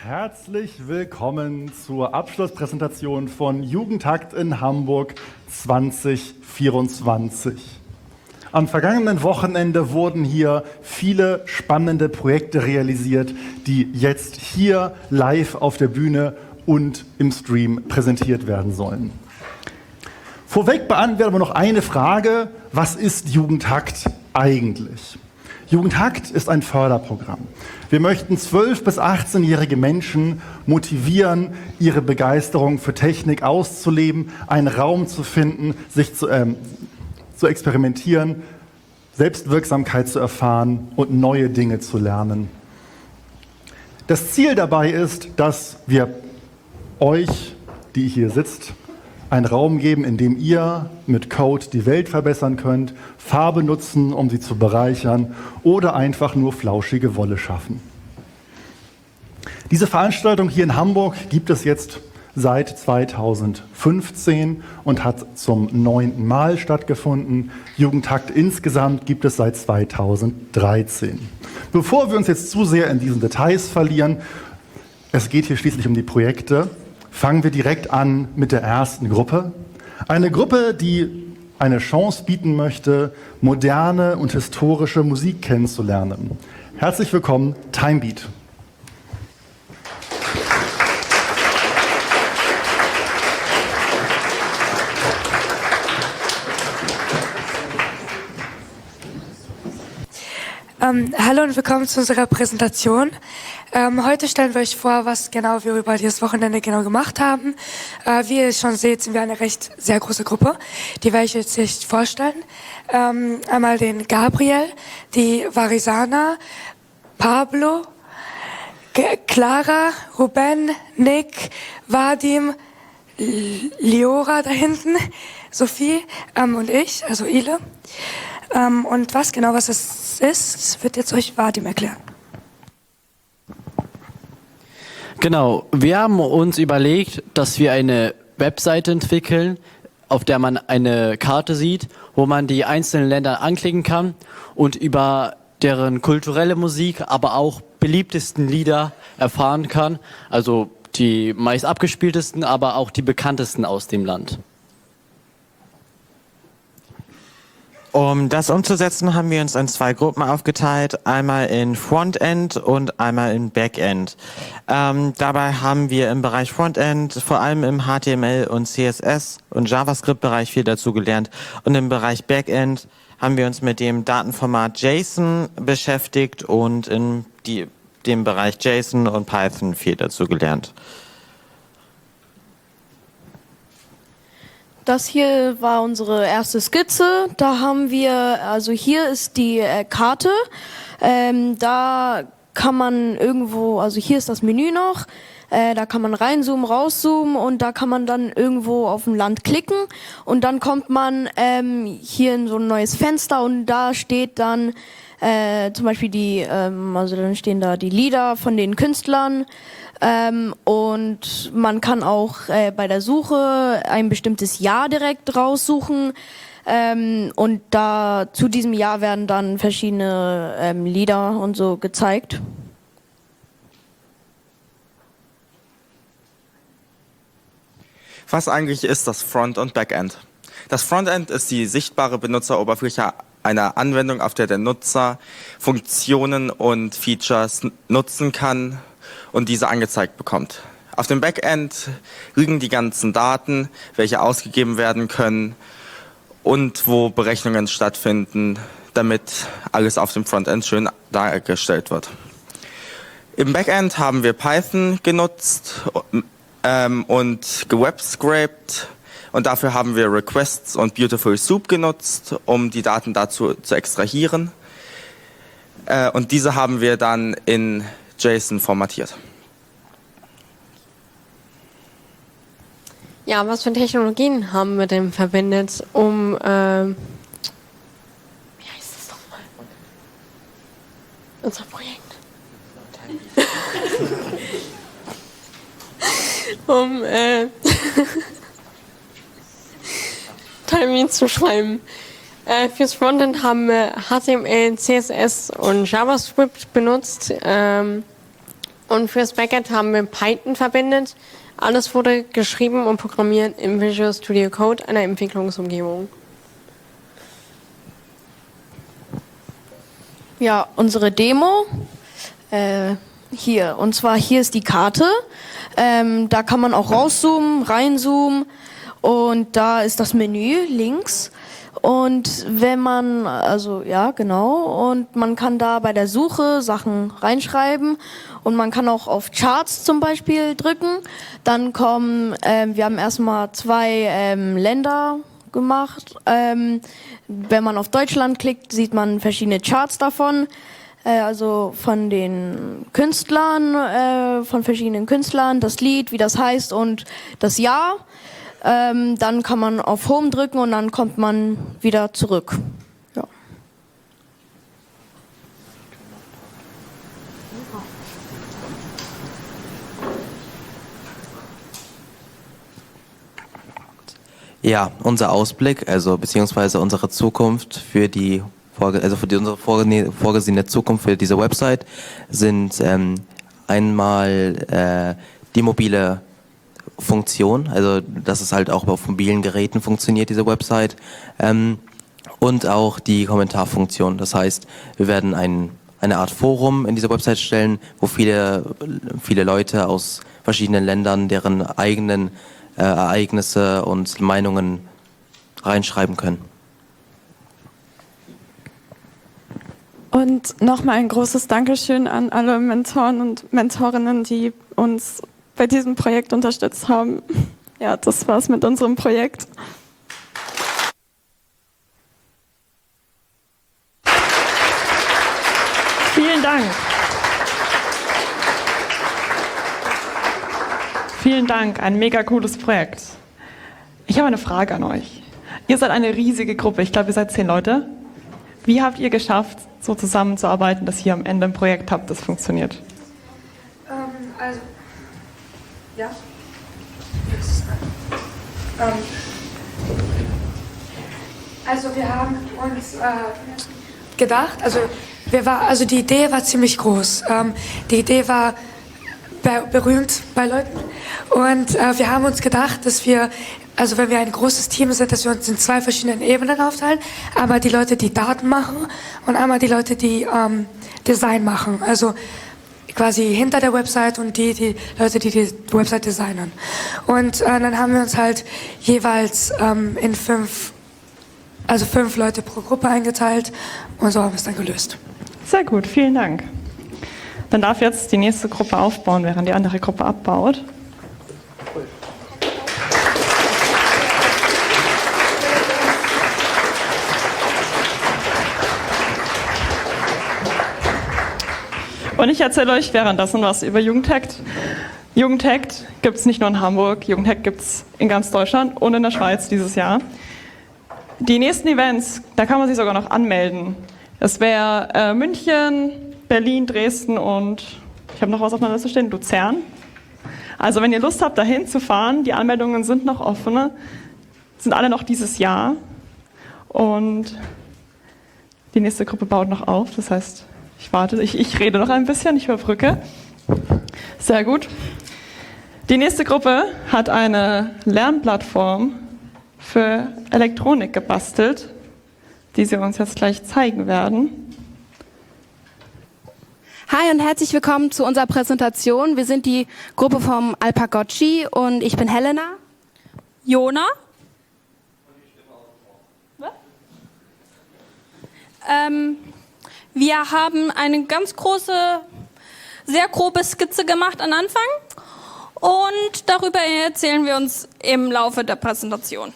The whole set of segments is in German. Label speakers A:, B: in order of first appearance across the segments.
A: Herzlich willkommen zur Abschlusspräsentation von Jugendtakt in Hamburg 2024. Am vergangenen Wochenende wurden hier viele spannende Projekte realisiert, die jetzt hier live auf der Bühne und im Stream präsentiert werden sollen. Vorweg beantworten wir noch eine Frage: Was ist Jugendtakt eigentlich? Jugendtakt ist ein Förderprogramm. Wir möchten 12- bis 18-jährige Menschen motivieren, ihre Begeisterung für Technik auszuleben, einen Raum zu finden, sich zu experimentieren, Selbstwirksamkeit zu erfahren und neue Dinge zu lernen. Das Ziel dabei ist, dass wir euch, die hier sitzt, einen Raum geben, in dem ihr mit Code die Welt verbessern könnt, Farbe nutzen, um sie zu bereichern oder einfach nur flauschige Wolle schaffen. Diese Veranstaltung hier in Hamburg gibt es jetzt seit 2015 und hat zum 9. Mal stattgefunden. Jugendtakt insgesamt gibt es seit 2013. Bevor wir uns jetzt zu sehr in diesen Details verlieren, es geht hier schließlich um die Projekte, fangen wir direkt an mit der ersten Gruppe. Eine Gruppe, die eine Chance bieten möchte, moderne und historische Musik kennenzulernen. Herzlich willkommen, Timebeat.
B: Hallo und willkommen zu unserer Präsentation. Heute stellen wir euch vor, was genau wir über dieses Wochenende genau gemacht haben. Wie ihr schon seht, sind wir eine recht sehr große Gruppe. Die werde ich jetzt nicht vorstellen. Einmal den Gabriel, die Varisana, Pablo, Clara, Ruben, Nick, Vadim, Liora da hinten, Sophie und ich, also Ile. Und was es ist, wird jetzt euch Vadim erklären.
C: Genau, wir haben uns überlegt, dass wir eine Webseite entwickeln, auf der man eine Karte sieht, wo man die einzelnen Länder anklicken kann und über deren kulturelle Musik, aber auch beliebtesten Lieder erfahren kann. Also die meist abgespieltesten, aber auch die bekanntesten aus dem Land.
D: Um das umzusetzen, haben wir uns in 2 Gruppen aufgeteilt, einmal in Frontend und einmal in Backend. Dabei haben wir im Bereich Frontend vor allem im HTML und CSS und JavaScript-Bereich viel dazu gelernt, und im Bereich Backend haben wir uns mit dem Datenformat JSON beschäftigt und in dem Bereich JSON und Python viel dazu gelernt.
E: Das hier war unsere erste Skizze. Da haben wir, also hier ist die Karte. Da kann man irgendwo, also hier ist das Menü noch. Da kann man reinzoomen, rauszoomen und da kann man dann irgendwo auf ein Land klicken und dann kommt man hier in so ein neues Fenster und da steht dann zum Beispiel also dann stehen da die Lieder von den Künstlern. Und man kann auch bei der Suche ein bestimmtes Jahr direkt raussuchen. Und da zu diesem Jahr werden dann verschiedene Lieder und so gezeigt.
F: Was eigentlich ist das Front- und Backend? Das Frontend ist die sichtbare Benutzeroberfläche einer Anwendung, auf der der Nutzer Funktionen und Features nutzen kann und diese angezeigt bekommt. Auf dem Backend liegen die ganzen Daten, welche ausgegeben werden können und wo Berechnungen stattfinden, damit alles auf dem Frontend schön dargestellt wird. Im Backend haben wir Python genutzt und gewebscraped, und dafür haben wir Requests und Beautiful Soup genutzt, um die Daten dazu zu extrahieren. Und diese haben wir dann in JSON formatiert.
G: Ja, was für Technologien haben wir denn verwendet, um, wie heißt das nochmal? Unser Projekt. Timebeat zu schreiben. Fürs Frontend haben wir HTML, CSS und JavaScript benutzt. Und fürs Backend haben wir Python verwendet. Alles wurde geschrieben und programmiert im Visual Studio Code, einer Entwicklungsumgebung.
E: Ja, unsere Demo hier. Und zwar hier ist die Karte. Da kann man auch rauszoomen, reinzoomen. Und da ist das Menü links. Und wenn man, also ja, genau, und man kann da bei der Suche Sachen reinschreiben und man kann auch auf Charts zum Beispiel drücken. Dann kommen, wir haben erstmal 2 Länder gemacht. Wenn man auf Deutschland klickt, sieht man verschiedene Charts davon. Also von den Künstlern, von verschiedenen Künstlern, das Lied, wie das heißt und das Jahr. Dann kann man auf Home drücken und dann kommt man wieder zurück. Ja.
H: Ja, unser Ausblick, also beziehungsweise unsere Zukunft für die unsere vorgesehene Zukunft für diese Website sind einmal die mobile Funktion, also dass es halt auch auf mobilen Geräten funktioniert, diese Website, und auch die Kommentarfunktion. Das heißt, wir werden eine Art Forum in dieser Website stellen, wo viele Leute aus verschiedenen Ländern deren eigenen Ereignisse und Meinungen reinschreiben können.
I: Und nochmal ein großes Dankeschön an alle Mentoren und Mentorinnen, die uns bei diesem Projekt unterstützt haben. Ja, das war's mit unserem Projekt.
J: Vielen Dank. Vielen Dank, ein mega cooles Projekt. Ich habe eine Frage an euch. Ihr seid eine riesige Gruppe, ich glaube, ihr seid 10 Leute. Wie habt ihr geschafft, so zusammenzuarbeiten, dass ihr am Ende ein Projekt habt, das funktioniert?
B: Ja. Also wir haben uns gedacht, also die Idee war ziemlich groß. Die Idee war berühmt bei Leuten und wir haben uns gedacht, dass wir, also wenn wir ein großes Team sind, dass wir uns in 2 verschiedenen Ebenen aufteilen. Einmal die Leute, die Daten machen und einmal die Leute, die Design machen. Also quasi hinter der Website und die Leute, die die Website designen. Und dann haben wir uns halt jeweils in 5 Leute pro Gruppe eingeteilt und so haben wir es dann gelöst.
J: Sehr gut, vielen Dank. Dann darf jetzt die nächste Gruppe aufbauen, während die andere Gruppe abbaut. Und ich erzähle euch währenddessen was über Jugendhackt. Jugendhackt gibt es nicht nur in Hamburg, Jugendhackt gibt es in ganz Deutschland und in der Schweiz dieses Jahr. Die nächsten Events, da kann man sich sogar noch anmelden. Das wäre München, Berlin, Dresden und ich habe noch was auf meiner Liste stehen, Luzern. Also wenn ihr Lust habt, dahin zu fahren, die Anmeldungen sind noch offen, sind alle noch dieses Jahr. Und die nächste Gruppe baut noch auf, das heißt, ich warte, ich rede noch ein bisschen, ich überbrücke. Sehr gut. Die nächste Gruppe hat eine Lernplattform für Elektronik gebastelt, die sie uns jetzt gleich zeigen werden.
K: Hi und herzlich willkommen zu unserer Präsentation. Wir sind die Gruppe vom Alpagocci und ich bin Helena.
L: Jona. Wir haben eine ganz große, sehr grobe Skizze gemacht am Anfang und darüber erzählen wir uns im Laufe der Präsentation.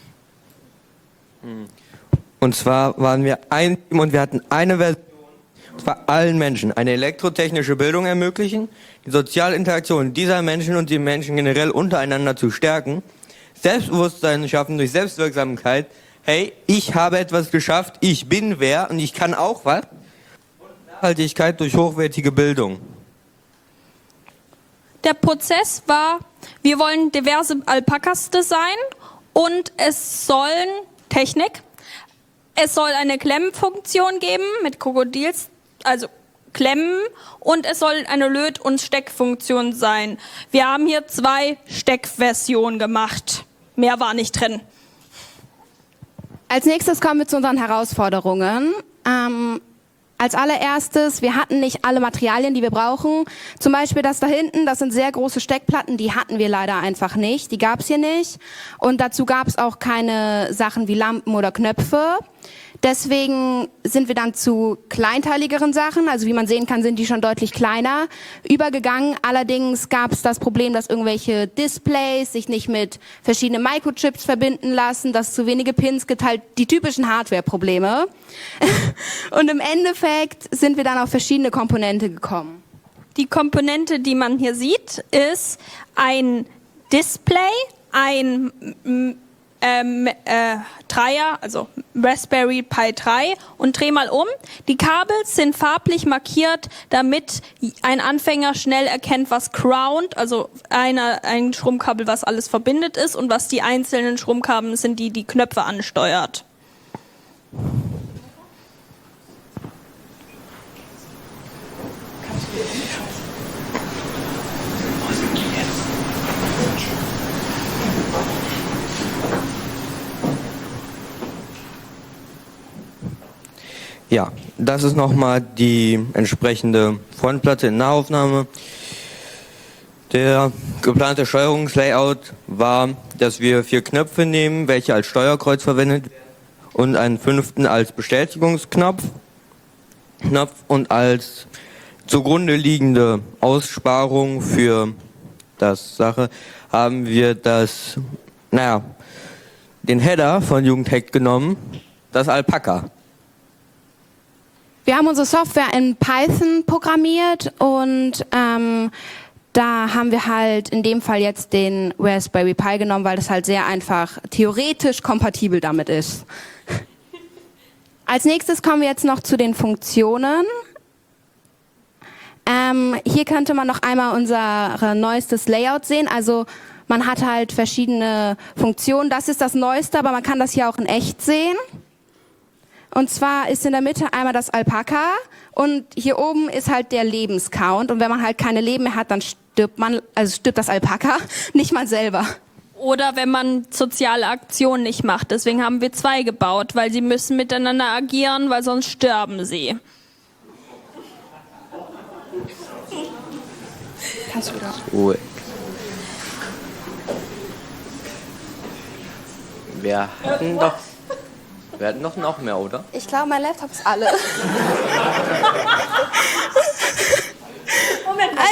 M: Und zwar waren wir ein Team und wir hatten eine Version, und zwar allen Menschen eine elektrotechnische Bildung ermöglichen, die soziale Interaktion dieser Menschen und die Menschen generell untereinander zu stärken, Selbstbewusstsein schaffen durch Selbstwirksamkeit. Hey, ich habe etwas geschafft, ich bin wer und ich kann auch was. Und Nachhaltigkeit durch hochwertige Bildung.
L: Der Prozess war, wir wollen diverse Alpakas designen und es sollen Es soll eine Klemmfunktion geben mit klemmen und es soll eine Löt- und Steckfunktion sein. Wir haben hier 2 Steckversionen gemacht. Mehr war nicht drin.
K: Als nächstes kommen wir zu unseren Herausforderungen. Als allererstes, wir hatten nicht alle Materialien, die wir brauchen. Zum Beispiel das da hinten, das sind sehr große Steckplatten, die hatten wir leider einfach nicht. Die gab es hier nicht. Und dazu gab es auch keine Sachen wie Lampen oder Knöpfe. Deswegen sind wir dann zu kleinteiligeren Sachen, also wie man sehen kann, sind die schon deutlich kleiner, übergegangen. Allerdings gab es das Problem, dass irgendwelche Displays sich nicht mit verschiedenen Microchips verbinden lassen, dass es zu wenige Pins gibt, halt die typischen Hardware-Probleme. Und im Endeffekt sind wir dann auf verschiedene Komponente gekommen.
L: Die Komponente, die man hier sieht, ist ein Display, ein Dreier, also Raspberry Pi 3 und dreh mal um. Die Kabel sind farblich markiert, damit ein Anfänger schnell erkennt, was Ground, also ein Stromkabel, was alles verbindet ist und was die einzelnen Stromkabel sind, die Knöpfe ansteuert.
M: Ja, das ist nochmal die entsprechende Frontplatte in Nahaufnahme. Der geplante Steuerungslayout war, dass wir 4 Knöpfe nehmen, welche als Steuerkreuz verwendet werden und einen 5. als Bestätigungsknopf und als zugrunde liegende Aussparung für das Sache haben wir den Header von Jugendhack genommen, das Alpaka.
K: Wir haben unsere Software in Python programmiert und da haben wir halt in dem Fall jetzt den Raspberry Pi genommen, weil das halt sehr einfach theoretisch kompatibel damit ist. Als nächstes kommen wir jetzt noch zu den Funktionen. Hier könnte man noch einmal unser neuestes Layout sehen. Also man hat halt verschiedene Funktionen. Das ist das Neueste, aber man kann das hier auch in echt sehen. Und zwar ist in der Mitte einmal das Alpaka und hier oben ist halt der Lebenscount. Und wenn man halt keine Leben mehr hat, dann stirbt das Alpaka, nicht mal selber.
L: Oder wenn man soziale Aktionen nicht macht. Deswegen haben wir 2 gebaut, weil sie müssen miteinander agieren, weil sonst sterben sie.
K: Kannst du das?
H: Cool. Wir hatten doch noch mehr, oder?
K: Ich glaube, mein Laptop ist alle.
L: Moment mal.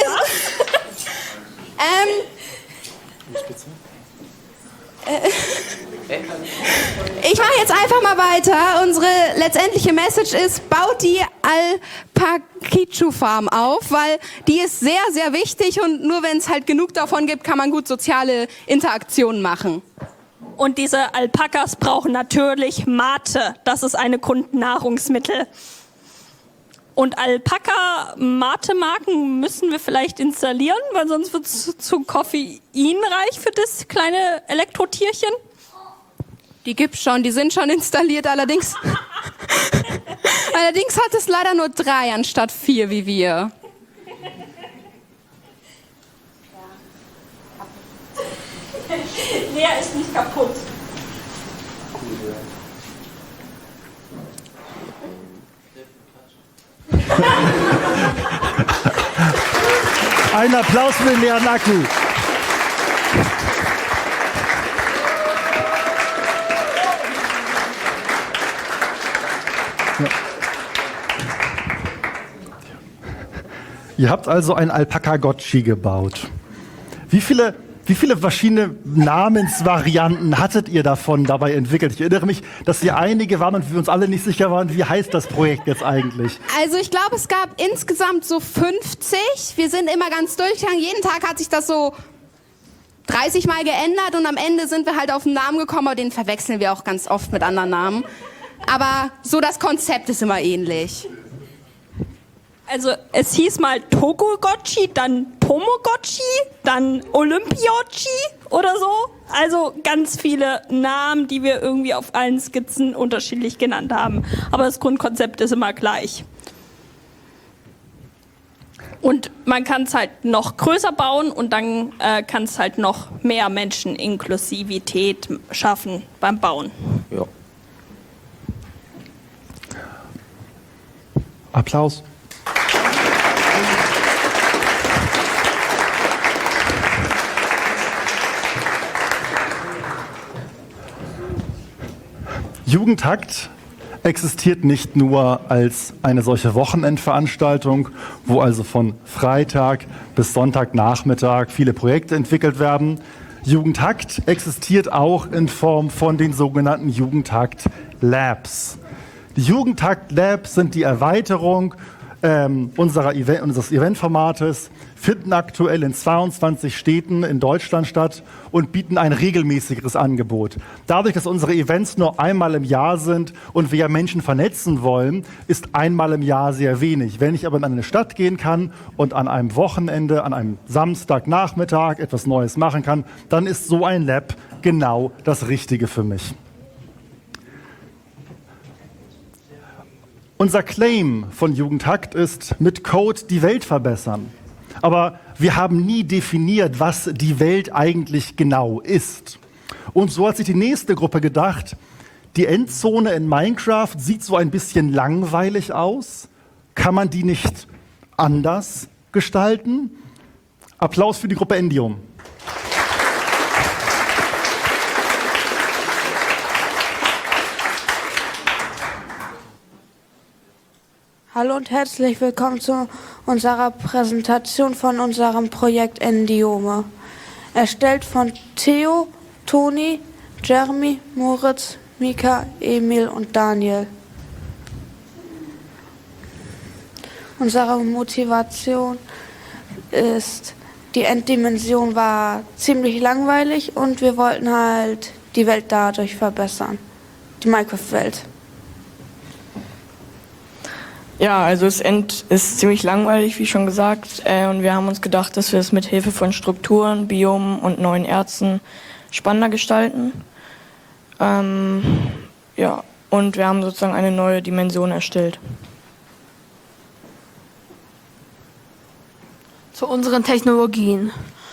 K: Ich mache jetzt einfach mal weiter. Unsere letztendliche Message ist, baut die Alpakichu-Farm auf, weil die ist sehr, sehr wichtig und nur wenn es halt genug davon gibt, kann man gut soziale Interaktionen machen.
L: Und diese Alpakas brauchen natürlich Mate. Das ist eine Grundnahrungsmittel. Und Alpaka-Mate-Marken müssen wir vielleicht installieren, weil sonst wird es zu koffeinreich für das kleine Elektrotierchen.
K: Die gibt's schon, die sind schon installiert, allerdings hat es leider nur 3 anstatt 4 wie wir.
L: Der ist nicht kaputt.
A: Ein Applaus für den leeren Akku. Ja. Ihr habt also ein Alpaka-Gotchi gebaut. Wie viele verschiedene Namensvarianten hattet ihr davon dabei entwickelt? Ich erinnere mich, dass hier einige waren und wir uns alle nicht sicher waren, wie heißt das Projekt jetzt eigentlich?
K: Also ich glaube, es gab insgesamt so 50. Wir sind immer ganz durchgegangen. Jeden Tag hat sich das so 30 Mal geändert und am Ende sind wir halt auf einen Namen gekommen, aber den verwechseln wir auch ganz oft mit anderen Namen. Aber so das Konzept ist immer ähnlich.
L: Also es hieß mal Togogotchi, dann Pomogotchi, dann Olympiochi oder so. Also ganz viele Namen, die wir irgendwie auf allen Skizzen unterschiedlich genannt haben. Aber das Grundkonzept ist immer gleich. Und man kann es halt noch größer bauen und dann kann es halt noch mehr Menscheninklusivität schaffen beim Bauen.
M: Ja.
A: Applaus. Jugendtakt existiert nicht nur als eine solche Wochenendveranstaltung, wo also von Freitag bis Sonntagnachmittag viele Projekte entwickelt werden. Jugendtakt existiert auch in Form von den sogenannten Jugendtakt Labs. Die Jugendtakt Labs sind die Erweiterung unseres Eventformates, finden aktuell in 22 Städten in Deutschland statt und bieten ein regelmäßigeres Angebot. Dadurch, dass unsere Events nur einmal im Jahr sind und wir ja Menschen vernetzen wollen, ist einmal im Jahr sehr wenig. Wenn ich aber in eine Stadt gehen kann und an einem Wochenende, an einem Samstagnachmittag etwas Neues machen kann, dann ist so ein Lab genau das Richtige für mich. Unser Claim von Jugendtakt ist, mit Code die Welt verbessern. Aber wir haben nie definiert, was die Welt eigentlich genau ist. Und so hat sich die nächste Gruppe gedacht, die Endzone in Minecraft sieht so ein bisschen langweilig aus. Kann man die nicht anders gestalten? Applaus für die Gruppe Endium.
N: Hallo und herzlich willkommen zu unserer Präsentation von unserem Projekt Endiome. Erstellt von Theo, Toni, Jeremy, Moritz, Mika, Emil und Daniel. Unsere Motivation ist, die Enddimension war ziemlich langweilig und wir wollten halt die Welt dadurch verbessern. Die Minecraft-Welt.
O: Ja, also das End ist ziemlich langweilig, wie schon gesagt. Und wir haben uns gedacht, dass wir es mit Hilfe von Strukturen, Biomen und neuen Erzen spannender gestalten. Ja, und wir haben sozusagen eine neue Dimension erstellt.
E: Zu unseren Technologien.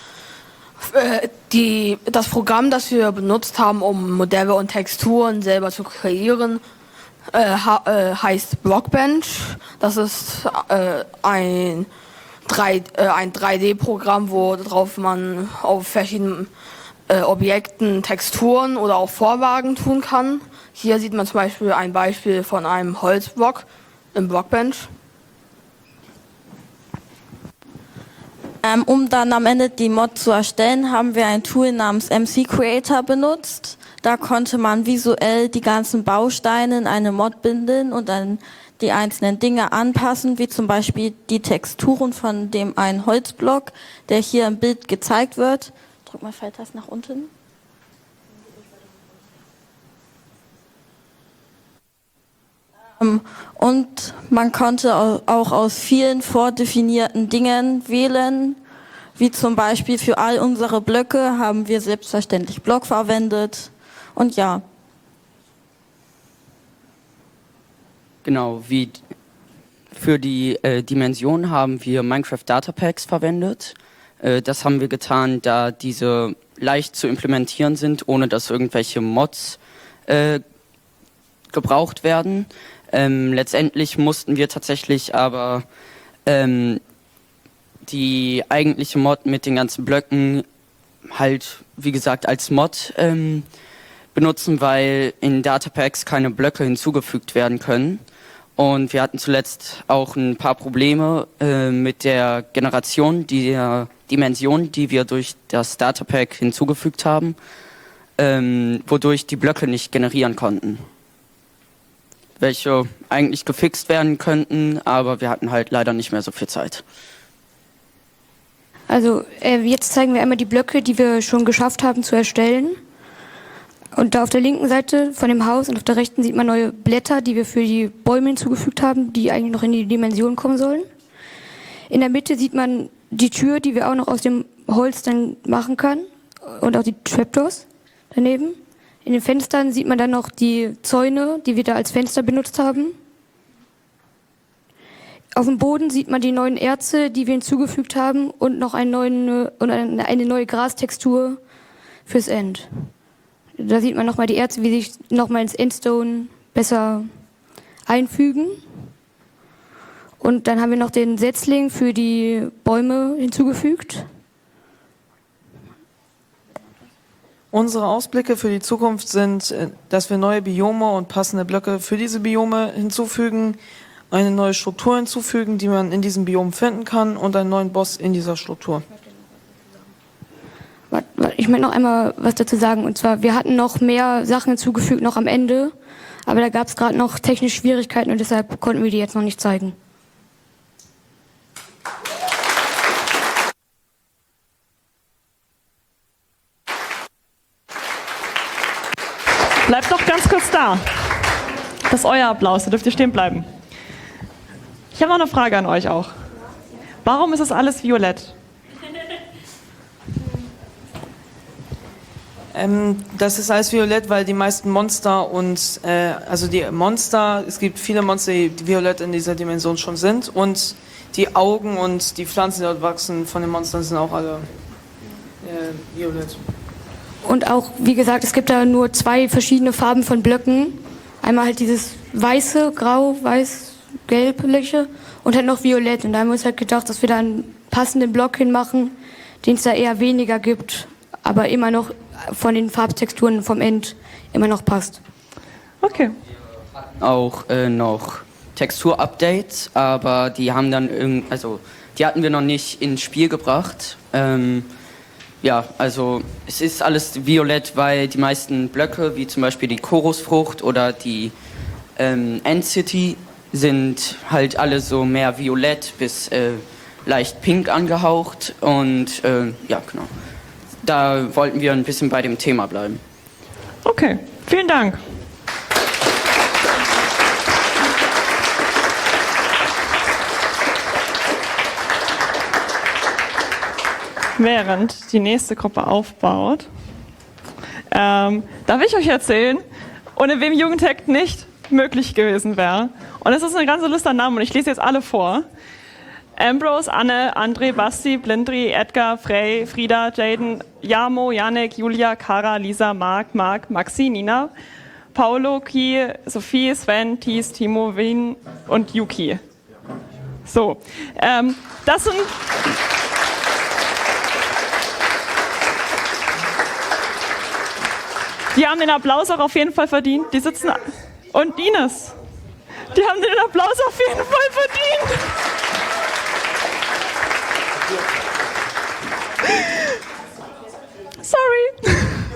E: Das Programm, das wir benutzt haben, um Modelle und Texturen selber zu kreieren, heißt Blockbench. Das ist ein 3D-Programm, worauf man auf verschiedenen Objekten Texturen oder auch Vorlagen tun kann. Hier sieht man zum Beispiel ein Beispiel von einem Holzblock im Blockbench.
P: Um dann am Ende die Mod zu erstellen, haben wir ein Tool namens MC Creator benutzt. Da konnte man visuell die ganzen Bausteine in eine Mod binden und dann die einzelnen Dinge anpassen, wie zum Beispiel die Texturen von dem einen Holzblock, der hier im Bild gezeigt wird. Drück mal Pfeiltaste nach unten. Und man konnte auch aus vielen vordefinierten Dingen wählen, wie zum Beispiel für all unsere Blöcke haben wir selbstverständlich Block verwendet. Und ja.
Q: Genau, wie für die Dimension haben wir Minecraft Data Packs verwendet. Das haben wir getan, da diese leicht zu implementieren sind, ohne dass irgendwelche Mods gebraucht werden. Letztendlich mussten wir tatsächlich aber die eigentliche Mod mit den ganzen Blöcken halt, wie gesagt, als Mod benutzen, weil in Datapacks keine Blöcke hinzugefügt werden können. Und wir hatten zuletzt auch ein paar Probleme mit der Generation der Dimension, die wir durch das Datapack hinzugefügt haben, wodurch die Blöcke nicht generieren konnten. Welche eigentlich gefixt werden könnten, aber wir hatten halt leider nicht mehr so viel Zeit.
B: Also jetzt zeigen wir einmal die Blöcke, die wir schon geschafft haben zu erstellen. Und da auf der linken Seite von dem Haus und auf der rechten sieht man neue Blätter, die wir für die Bäume hinzugefügt haben, die eigentlich noch in die Dimension kommen sollen. In der Mitte sieht man die Tür, die wir auch noch aus dem Holz dann machen können und auch die Trapdoors daneben. In den Fenstern sieht man dann noch die Zäune, die wir da als Fenster benutzt haben.
R: auf dem Boden sieht man die neuen Erze, die wir hinzugefügt haben und noch eine neue Grastextur fürs End. Da sieht man nochmal die Erze, wie sich nochmal ins Endstone besser einfügen. Und dann haben wir noch den Setzling für die Bäume hinzugefügt.
S: Unsere Ausblicke für die Zukunft sind, dass wir neue Biome und passende Blöcke für diese Biome hinzufügen, eine neue Struktur hinzufügen, die man in diesem Biom finden kann, und einen neuen Boss in dieser Struktur.
R: Ich möchte noch einmal was dazu sagen, und zwar, wir hatten noch mehr Sachen hinzugefügt, noch am Ende, aber da gab es gerade noch technische Schwierigkeiten und deshalb konnten wir die jetzt noch nicht zeigen.
J: Bleibt doch ganz kurz da. Das ist euer Applaus, da dürft ihr stehen bleiben. Ich habe noch eine Frage an euch auch. Warum ist das alles violett?
S: Das ist alles violett, weil die meisten Monster es gibt viele Monster, die violett in dieser Dimension schon sind, und die Augen und die Pflanzen, die dort wachsen von den Monstern, sind auch alle violett.
R: Und auch, wie gesagt, es gibt da nur 2 verschiedene Farben von Blöcken. Einmal halt dieses weiße, grau, weiß, gelbliche und halt noch violett. Und da haben wir uns halt gedacht, dass wir da einen passenden Block hinmachen, den es da eher weniger gibt, aber immer noch von den Farbtexturen vom End immer noch passt.
J: Okay.
Q: Auch noch Textur-Updates, aber die haben dann die hatten wir noch nicht ins Spiel gebracht. Ja, also es ist alles violett, weil die meisten Blöcke, wie zum Beispiel die Chorusfrucht oder die End-City, sind halt alle so mehr violett bis leicht pink angehaucht. Und ja, genau. Da wollten wir ein bisschen bei dem Thema bleiben.
J: Okay, vielen Dank. Während die nächste Gruppe aufbaut, darf ich euch erzählen, ohne wem Jugendhack nicht möglich gewesen wäre. Und es ist eine ganze Liste an Namen und ich lese jetzt alle vor. Ambrose, Anne, André, Basti, Blindri, Edgar, Frey, Frieda, Jaden, Jamo, Janek, Julia, Kara, Lisa, Marc, Maxi, Nina, Paolo, Ki, Sophie, Sven, Thies, Timo, Wien und Yuki. So, das sind... Die haben den Applaus auch auf jeden Fall verdient. Die sitzen... Und Ines. Die haben den Applaus auf jeden Fall verdient. Sorry.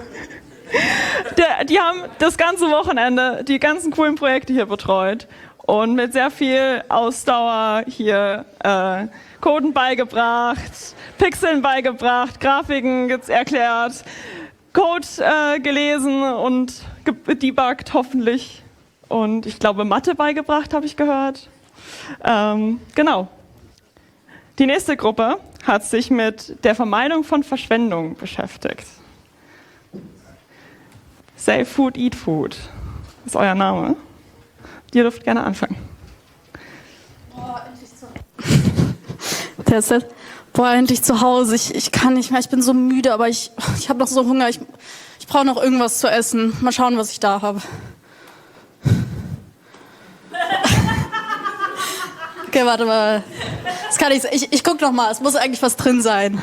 J: Die haben das ganze Wochenende die ganzen coolen Projekte hier betreut und mit sehr viel Ausdauer hier Coden beigebracht, Pixeln beigebracht, Grafiken erklärt, Code gelesen und gedebuggt hoffentlich. Und ich glaube Mathe beigebracht, habe ich gehört. Genau. Die nächste Gruppe hat sich mit der Vermeidung von Verschwendung beschäftigt. Save Food, Eat Food ist euer Name. Ihr dürft gerne anfangen.
T: Endlich zu Hause. Ich kann nicht mehr, ich bin so müde, aber ich habe noch so Hunger. Ich brauche noch irgendwas zu essen. Mal schauen, was ich da habe. Okay, warte mal. Das kann ich guck noch mal, es muss eigentlich was drin sein.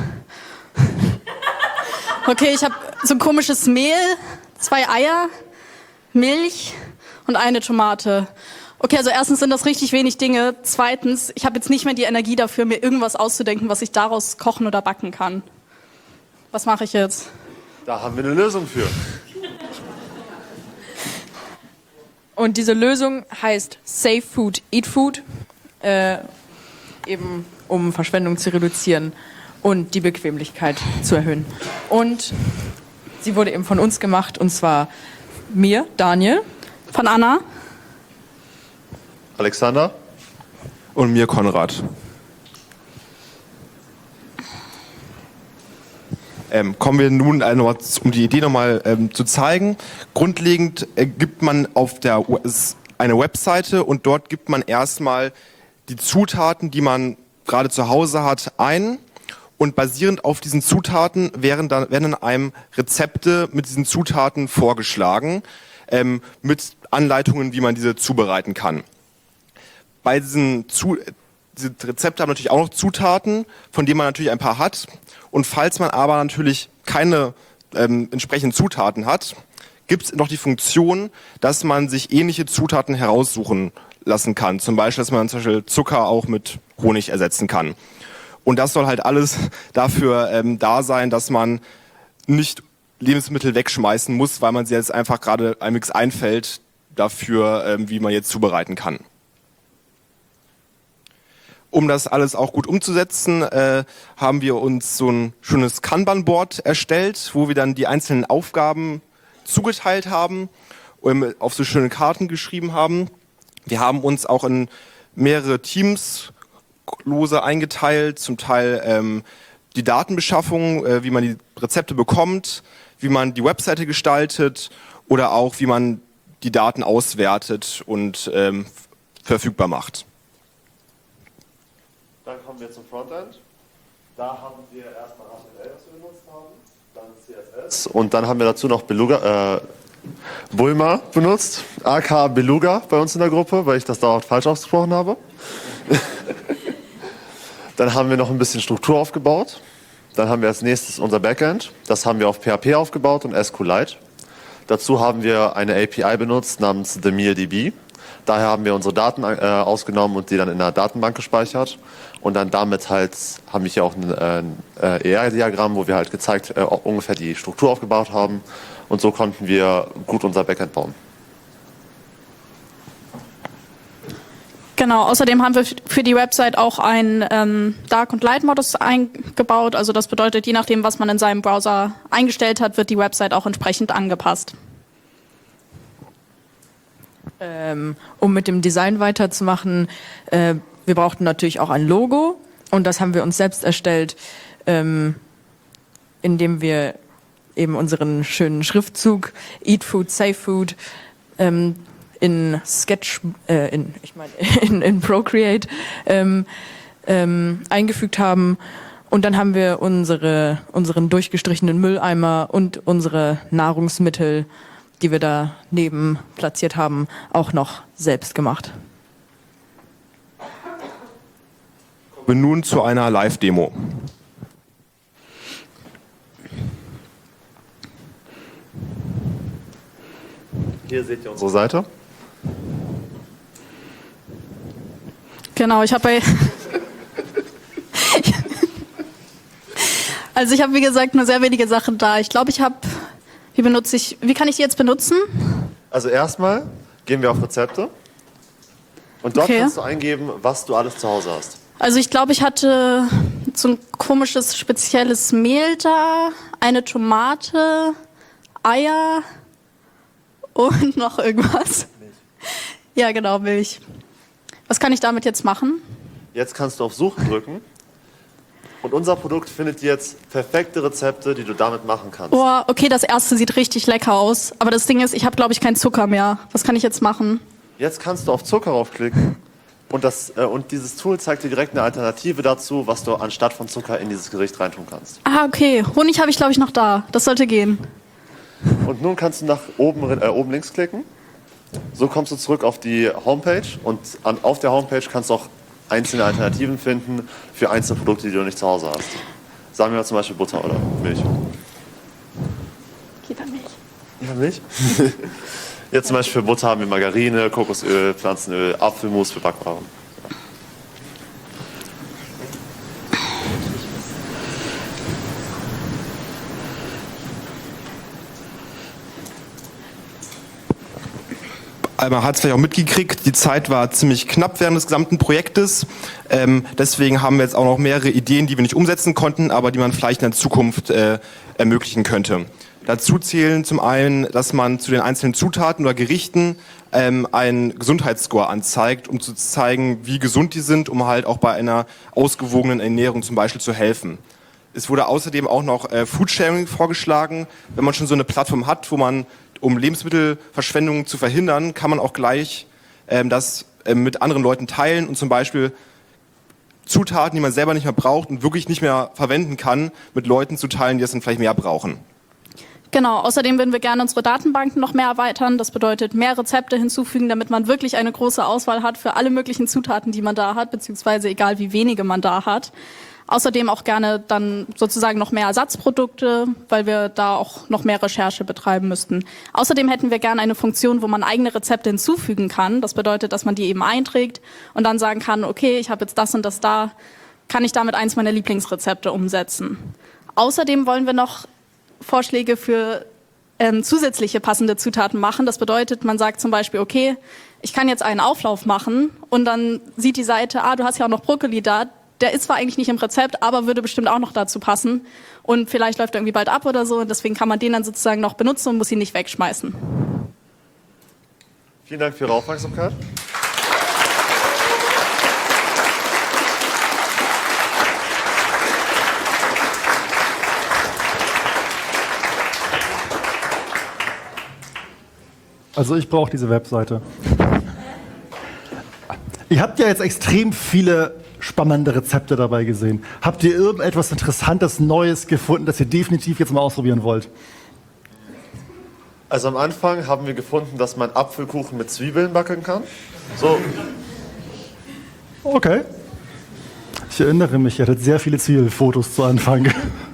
T: Okay, ich habe so ein komisches Mehl, 2 Eier, Milch und eine Tomate. Okay, also erstens sind das richtig wenig Dinge. Zweitens, ich habe jetzt nicht mehr die Energie dafür, mir irgendwas auszudenken, was ich daraus kochen oder backen kann. Was mache ich jetzt?
U: Da haben wir eine Lösung für.
V: Und diese Lösung heißt Save Food, Eat Food, eben um Verschwendung zu reduzieren und die Bequemlichkeit zu erhöhen. Und sie wurde eben von uns gemacht, und zwar mir, Daniel,
T: von Anna,
U: Alexander
W: und mir, Konrad. Kommen wir nun um die Idee nochmal zu zeigen. Grundlegend gibt man auf eine Webseite und dort gibt man erstmal die Zutaten, die man gerade zu Hause hat, ein und basierend auf diesen Zutaten werden dann einem Rezepte mit diesen Zutaten vorgeschlagen, mit Anleitungen, wie man diese zubereiten kann. Bei diese Rezepte haben natürlich auch noch Zutaten, von denen man natürlich ein paar hat. Und falls man aber natürlich keine entsprechenden Zutaten hat, gibt es noch die Funktion, dass man sich ähnliche Zutaten heraussuchen lassen kann. Zum Beispiel, dass man zum Beispiel Zucker auch mit Honig ersetzen kann. Und das soll halt alles dafür da sein, dass man nicht Lebensmittel wegschmeißen muss, weil man sie jetzt einfach gerade einem nichts einfällt dafür, wie man jetzt zubereiten kann. Um das alles auch gut umzusetzen, haben wir uns so ein schönes Kanban-Board erstellt, wo wir dann die einzelnen Aufgaben zugeteilt haben, auf so schöne Karten geschrieben haben. Wir haben uns auch in mehrere Teams lose eingeteilt, zum Teil die Datenbeschaffung, wie man die Rezepte bekommt, wie man die Webseite gestaltet oder auch wie man die Daten auswertet und verfügbar macht.
U: Dann kommen wir zum Frontend. Da haben wir erstmal HTML, was wir benutzt haben, dann CSS und dann haben wir dazu noch Bulma benutzt, aka Beluga bei uns in der Gruppe, weil ich das dauernd falsch ausgesprochen habe. Dann haben wir noch ein bisschen Struktur aufgebaut. Dann haben wir als nächstes unser Backend. Das haben wir auf PHP aufgebaut und SQLite. Dazu haben wir eine API benutzt namens TheMealDB. Daher haben wir unsere Daten ausgenommen und die dann in der Datenbank gespeichert. Und dann damit halt habe ich ja auch ein ER-Diagramm, wo wir halt gezeigt ungefähr die Struktur aufgebaut haben. Und so konnten wir gut unser Backend bauen.
T: Genau, außerdem haben wir für die Website auch einen Dark- und Light-Modus eingebaut. Also das bedeutet, je nachdem, was man in seinem Browser eingestellt hat, wird die Website auch entsprechend angepasst.
V: Um mit dem Design weiterzumachen, wir brauchten natürlich auch ein Logo und das haben wir uns selbst erstellt, indem wir eben unseren schönen Schriftzug Eat Food, Save Food in Procreate eingefügt haben. Und dann haben wir unseren durchgestrichenen Mülleimer und unsere Nahrungsmittel, die wir daneben platziert haben, auch noch selbst gemacht.
W: Kommen wir nun zu einer Live-Demo.
U: Hier seht ihr unsere Seite.
T: Genau, ich habe Also ich habe, wie gesagt, nur sehr wenige Sachen da. Ich glaube, wie kann ich die jetzt benutzen?
U: Also erstmal gehen wir auf Rezepte und dort kannst du eingeben, was du alles zu Hause hast.
T: Also ich glaube, ich hatte so ein komisches, spezielles Mehl da, eine Tomate, Eier und noch irgendwas. Milch. Ja, genau, Milch. Was kann ich damit jetzt machen?
U: Jetzt kannst du auf Suchen drücken und unser Produkt findet jetzt perfekte Rezepte, die du damit machen kannst.
T: Oh, okay, das erste sieht richtig lecker aus. Aber das Ding ist, ich habe, glaube ich, keinen Zucker mehr. Was kann ich jetzt machen?
U: Jetzt kannst du auf Zucker raufklicken und dieses Tool zeigt dir direkt eine Alternative dazu, was du anstatt von Zucker in dieses Gericht reintun kannst.
T: Ah, okay. Honig habe ich, glaube ich, noch da. Das sollte gehen.
U: Und nun kannst du nach oben links klicken. So kommst du zurück auf die Homepage und auf der Homepage kannst du auch einzelne Alternativen finden für einzelne Produkte, die du nicht zu Hause hast. Sagen wir mal zum Beispiel Butter oder Milch.
T: Lieber Milch.
U: Lieber Milch? Jetzt zum Beispiel für Butter haben wir Margarine, Kokosöl, Pflanzenöl, Apfelmus für Backwaren.
W: Man hat es vielleicht auch mitgekriegt, die Zeit war ziemlich knapp während des gesamten Projektes. Deswegen haben wir jetzt auch noch mehrere Ideen, die wir nicht umsetzen konnten, aber die man vielleicht in der Zukunft ermöglichen könnte. Dazu zählen zum einen, dass man zu den einzelnen Zutaten oder Gerichten einen Gesundheitsscore anzeigt, um zu zeigen, wie gesund die sind, um halt auch bei einer ausgewogenen Ernährung zum Beispiel zu helfen. Es wurde außerdem auch noch Foodsharing vorgeschlagen. Wenn man schon so eine Plattform hat, wo man, um Lebensmittelverschwendung zu verhindern, kann man auch gleich das mit anderen Leuten teilen und zum Beispiel Zutaten, die man selber nicht mehr braucht und wirklich nicht mehr verwenden kann, mit Leuten zu teilen, die es dann vielleicht mehr brauchen.
T: Genau, außerdem würden wir gerne unsere Datenbanken noch mehr erweitern. Das bedeutet, mehr Rezepte hinzufügen, damit man wirklich eine große Auswahl hat für alle möglichen Zutaten, die man da hat, beziehungsweise egal wie wenige man da hat. Außerdem auch gerne dann sozusagen noch mehr Ersatzprodukte, weil wir da auch noch mehr Recherche betreiben müssten. Außerdem hätten wir gerne eine Funktion, wo man eigene Rezepte hinzufügen kann. Das bedeutet, dass man die eben einträgt und dann sagen kann, okay, ich habe jetzt das und das da, kann ich damit eins meiner Lieblingsrezepte umsetzen. Außerdem wollen wir noch Vorschläge für zusätzliche passende Zutaten machen. Das bedeutet, man sagt zum Beispiel, okay, ich kann jetzt einen Auflauf machen und dann sieht die Seite, du hast ja auch noch Brokkoli da, der ist zwar eigentlich nicht im Rezept, aber würde bestimmt auch noch dazu passen und vielleicht läuft er irgendwie bald ab oder so und deswegen kann man den dann sozusagen noch benutzen und muss ihn nicht wegschmeißen.
U: Vielen Dank für Ihre Aufmerksamkeit.
A: Also ich brauche diese Webseite. Ihr habt ja jetzt extrem viele spannende Rezepte dabei gesehen. Habt ihr irgendetwas Interessantes, Neues gefunden, das ihr definitiv jetzt mal ausprobieren wollt?
U: Also am Anfang haben wir gefunden, dass man Apfelkuchen mit Zwiebeln backen kann. So.
A: Okay. Ich erinnere mich, ihr hattet sehr viele Zwiebelfotos zu Anfang.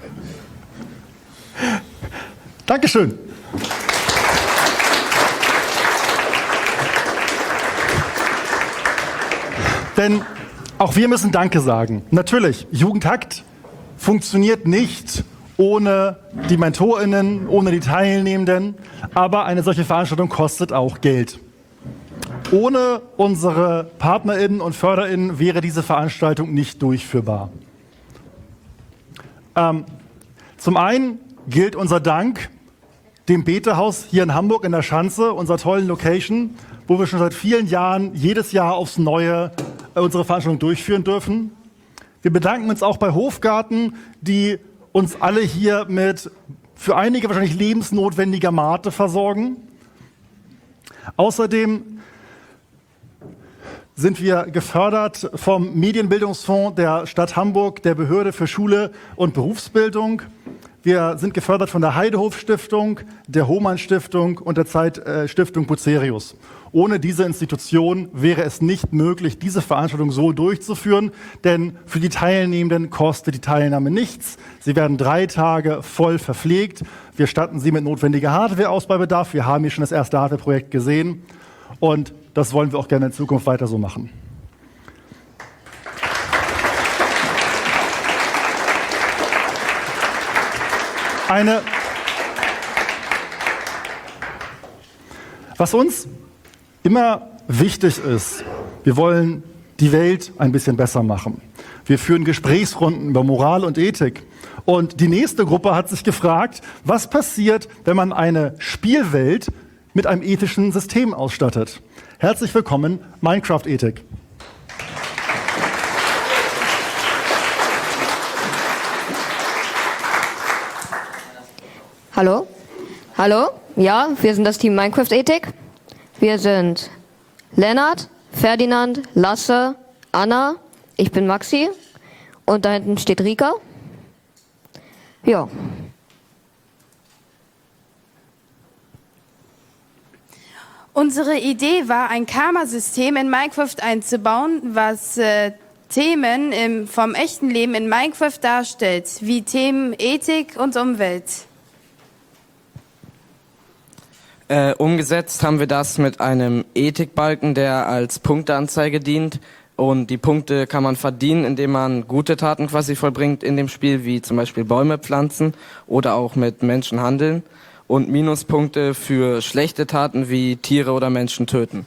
A: Dankeschön. Denn auch wir müssen Danke sagen. Natürlich, Jugendhakt funktioniert nicht ohne die MentorInnen, ohne die Teilnehmenden, aber eine solche Veranstaltung kostet auch Geld. Ohne unsere PartnerInnen und FörderInnen wäre diese Veranstaltung nicht durchführbar. Zum einen gilt unser Dank dem Betehaus hier in Hamburg in der Schanze, unserer tollen Location, wo wir schon seit vielen Jahren jedes Jahr aufs Neue unsere Veranstaltung durchführen dürfen. Wir bedanken uns auch bei Hofgarten, die uns alle hier mit für einige wahrscheinlich lebensnotwendiger Mate versorgen. Außerdem sind wir gefördert vom Medienbildungsfonds der Stadt Hamburg, der Behörde für Schule und Berufsbildung. Wir sind gefördert von der Heidehof Stiftung, der Hohmann Stiftung und der Stiftung Bucerius. Ohne diese Institution wäre es nicht möglich, diese Veranstaltung so durchzuführen, denn für die Teilnehmenden kostet die Teilnahme nichts. Sie werden 3 Tage voll verpflegt. Wir statten sie mit notwendiger Hardware aus bei Bedarf. Wir haben hier schon das erste Hardware-Projekt gesehen und das wollen wir auch gerne in Zukunft weiter so machen. Was uns immer wichtig ist, wir wollen die Welt ein bisschen besser machen. Wir führen Gesprächsrunden über Moral und Ethik. Und die nächste Gruppe hat sich gefragt, was passiert, wenn man eine Spielwelt mit einem ethischen System ausstattet. Herzlich willkommen, Minecraft-Ethik.
C: Hallo? Hallo? Ja, wir sind das Team Minecraft-Ethik. Wir sind Lennart, Ferdinand, Lasse, Anna, ich bin Maxi und da hinten steht Rika. Ja.
N: Unsere Idee war, ein Karma-System in Minecraft einzubauen, was Themen vom echten Leben in Minecraft darstellt, wie Themen Ethik und Umwelt.
D: Umgesetzt haben wir das mit einem Ethikbalken, der als Punkteanzeige dient. Und die Punkte kann man verdienen, indem man gute Taten quasi vollbringt in dem Spiel, wie zum Beispiel Bäume pflanzen oder auch mit Menschen handeln. Und Minuspunkte für schlechte Taten wie Tiere oder Menschen töten.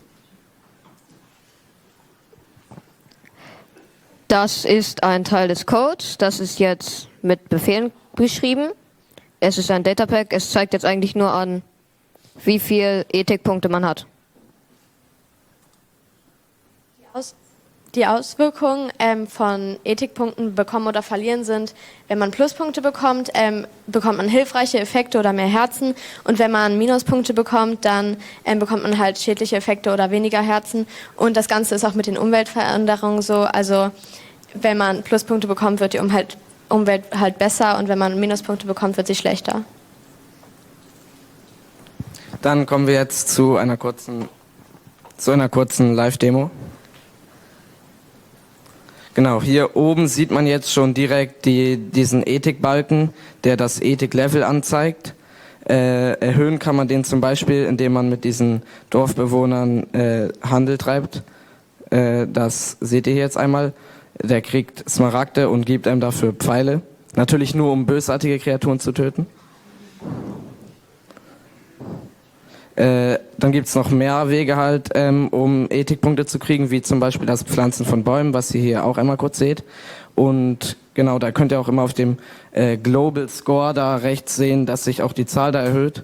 C: Das ist ein Teil des Codes. Das ist jetzt mit Befehlen beschrieben. Es ist ein Datapack. Es zeigt jetzt eigentlich nur an, wie viel Ethikpunkte man hat.
F: Die Auswirkungen von Ethikpunkten bekommen oder verlieren sind, wenn man Pluspunkte bekommt, bekommt man hilfreiche Effekte oder mehr Herzen. Und wenn man Minuspunkte bekommt, dann bekommt man halt schädliche Effekte oder weniger Herzen. Und das Ganze ist auch mit den Umweltveränderungen so. Also wenn man Pluspunkte bekommt, wird die Umwelt halt besser. Und wenn man Minuspunkte bekommt, wird sie schlechter.
D: Dann kommen wir jetzt zu einer kurzen Live-Demo. Genau, hier oben sieht man jetzt schon direkt diesen Ethikbalken, der das Ethiklevel anzeigt. Erhöhen kann man den zum Beispiel, indem man mit diesen Dorfbewohnern Handel treibt. Das seht ihr hier jetzt einmal. Der kriegt Smaragde und gibt einem dafür Pfeile. Natürlich nur, um bösartige Kreaturen zu töten. Dann gibt's noch mehr Wege halt, um Ethikpunkte zu kriegen, wie zum Beispiel das Pflanzen von Bäumen, was ihr hier auch einmal kurz seht. Und genau, da könnt ihr auch immer auf dem Global Score da rechts sehen, dass sich auch die Zahl da erhöht.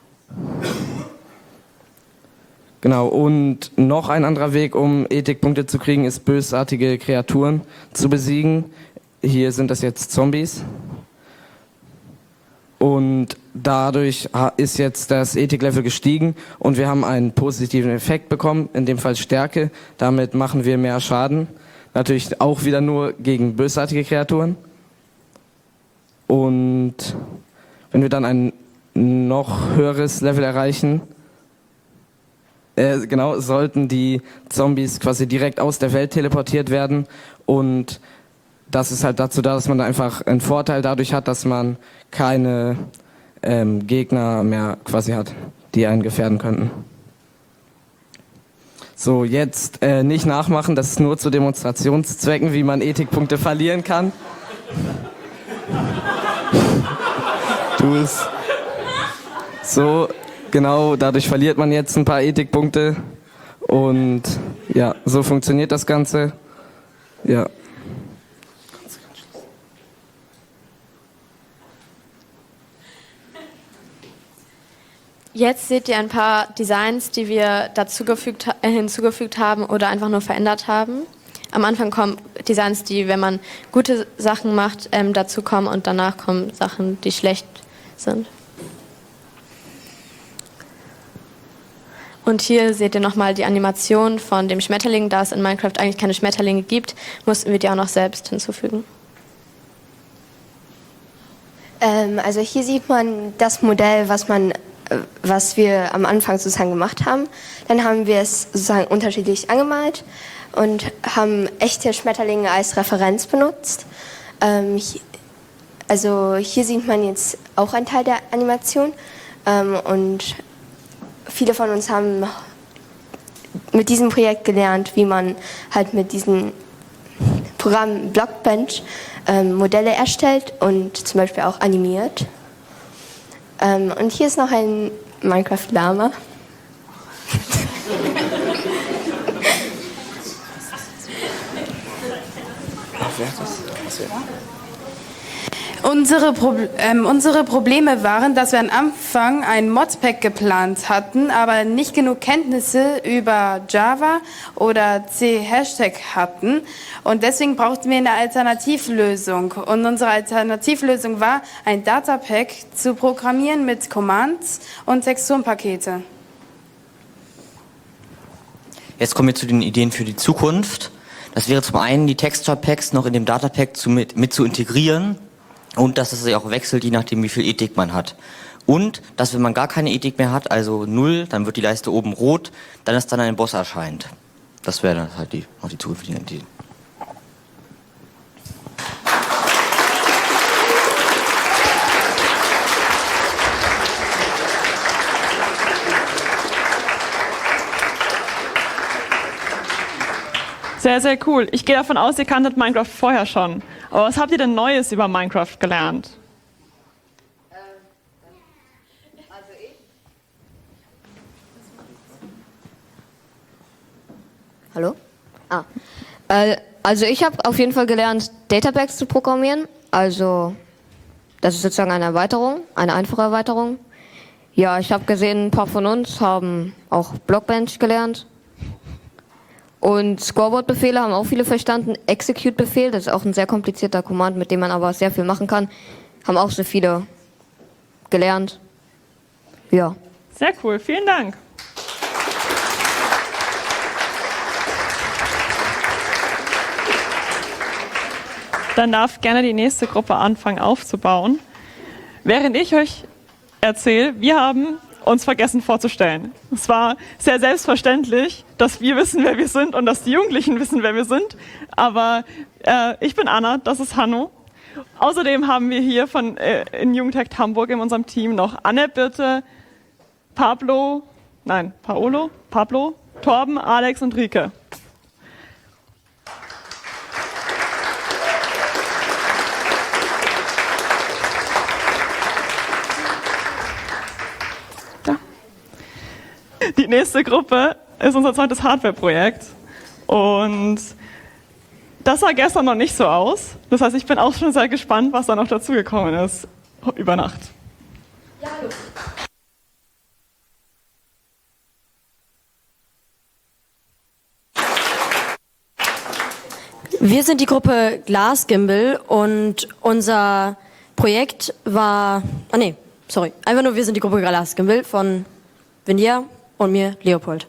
D: Genau, und noch ein anderer Weg, um Ethikpunkte zu kriegen, ist bösartige Kreaturen zu besiegen. Hier sind das jetzt Zombies. Und dadurch ist jetzt das Ethiklevel gestiegen und wir haben einen positiven Effekt bekommen, in dem Fall Stärke. Damit machen wir mehr Schaden. Natürlich auch wieder nur gegen bösartige Kreaturen. Und wenn wir dann ein noch höheres Level erreichen, sollten die Zombies quasi direkt aus der Welt teleportiert werden. Und das ist halt dazu da, dass man da einfach einen Vorteil dadurch hat, dass man keine Gegner mehr quasi hat, die einen gefährden könnten. So, jetzt nicht nachmachen, das ist nur zu Demonstrationszwecken, wie man Ethikpunkte verlieren kann. So, genau, dadurch verliert man jetzt ein paar Ethikpunkte und ja, so funktioniert das Ganze. Ja.
F: Jetzt seht ihr ein paar Designs, die wir hinzugefügt haben oder einfach nur verändert haben. Am Anfang kommen Designs, die, wenn man gute Sachen macht, dazu kommen und danach kommen Sachen, die schlecht sind. Und hier seht ihr nochmal die Animation von dem Schmetterling. Da es in Minecraft eigentlich keine Schmetterlinge gibt, mussten wir die auch noch selbst hinzufügen.
G: Also hier sieht man das Modell, was wir am Anfang sozusagen gemacht haben. Dann haben wir es sozusagen unterschiedlich angemalt und haben echte Schmetterlinge als Referenz benutzt. Also hier sieht man jetzt auch einen Teil der Animation und viele von uns haben mit diesem Projekt gelernt, wie man halt mit diesem Programm Blockbench Modelle erstellt und zum Beispiel auch animiert. Und hier ist noch ein Minecraft-Lama.
N: Unsere Probleme waren, dass wir am Anfang ein Modpack geplant hatten, aber nicht genug Kenntnisse über Java oder C# hatten. Und deswegen brauchten wir eine Alternativlösung. Und unsere Alternativlösung war, ein Datapack zu programmieren mit Commands und Texturenpakete.
I: Jetzt kommen wir zu den Ideen für die Zukunft. Das wäre zum einen, die Texture Packs noch in dem Datapack mit zu integrieren. Und dass es sich auch wechselt, je nachdem, wie viel Ethik man hat. Und, dass wenn man gar keine Ethik mehr hat, also 0, dann wird die Leiste oben rot, dann ist dann ein Boss erscheint. Das wäre dann halt noch die zukünftigen Ideen.
J: Sehr, sehr cool. Ich gehe davon aus, ihr kanntet Minecraft vorher schon. Aber was habt ihr denn Neues über Minecraft gelernt?
C: Hallo? Also ich habe auf jeden Fall gelernt, Datapacks zu programmieren. Also das ist sozusagen eine Erweiterung, eine einfache Erweiterung. Ja, ich habe gesehen, ein paar von uns haben auch Blockbench gelernt. Und Scoreboard-Befehle haben auch viele verstanden. Execute-Befehl, das ist auch ein sehr komplizierter Command, mit dem man aber sehr viel machen kann. Haben auch so viele gelernt. Ja.
J: Sehr cool, vielen Dank. Dann darf gerne die nächste Gruppe anfangen aufzubauen. Während ich euch erzähle, wir haben uns vergessen vorzustellen. Es war sehr selbstverständlich, dass wir wissen, wer wir sind und dass die Jugendlichen wissen, wer wir sind. Aber ich bin Anna, das ist Hanno. Außerdem haben wir hier in Jugendhackt Hamburg in unserem Team noch Anne, Birte, Paolo, Torben, Alex und Rike. Die nächste Gruppe ist unser zweites Hardware-Projekt und das sah gestern noch nicht so aus. Das heißt, ich bin auch schon sehr gespannt, was da noch dazugekommen ist über Nacht. Ja, hallo.
H: Wir sind die Gruppe Glass Gimbal und unser Projekt war, einfach nur wir sind die Gruppe Glass Gimbal von Vindia und mir, Leopold.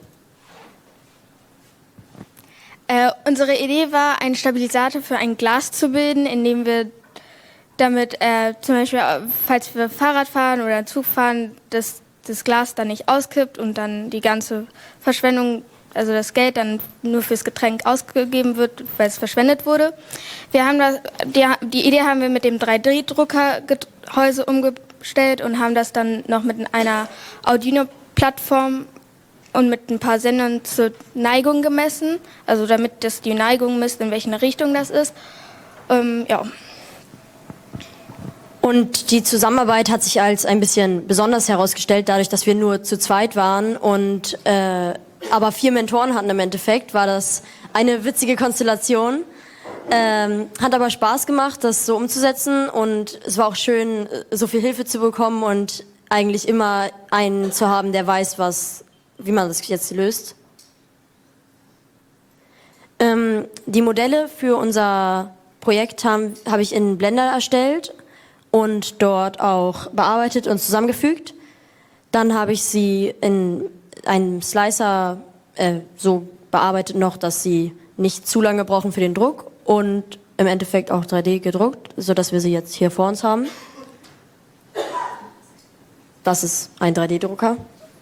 K: Unsere Idee war, einen Stabilisator für ein Glas zu bilden, indem wir damit zum Beispiel, falls wir Fahrrad fahren oder Zug fahren, das Glas dann nicht auskippt und dann die ganze Verschwendung, also das Geld dann nur fürs Getränk ausgegeben wird, weil es verschwendet wurde. Wir haben die Idee haben wir mit dem 3D-Druckergehäuse umgestellt und haben das dann noch mit einer Arduino-Plattform und mit ein paar Sendern zur Neigung gemessen, also damit das die Neigung misst, in welche Richtung das ist. Ja.
H: Und die Zusammenarbeit hat sich als ein bisschen besonders herausgestellt, dadurch, dass wir nur zu zweit waren und aber 4 Mentoren hatten im Endeffekt, war das eine witzige Konstellation. Hat aber Spaß gemacht, das so umzusetzen und es war auch schön, so viel Hilfe zu bekommen und eigentlich immer einen zu haben, der weiß, wie man das jetzt löst. Die Modelle für unser Projekt habe ich in Blender erstellt und dort auch bearbeitet und zusammengefügt. Dann habe ich sie in einem Slicer so bearbeitet noch, dass sie nicht zu lange brauchen für den Druck und im Endeffekt auch 3D gedruckt, sodass wir sie jetzt hier vor uns haben. Das ist ein 3D-Drucker.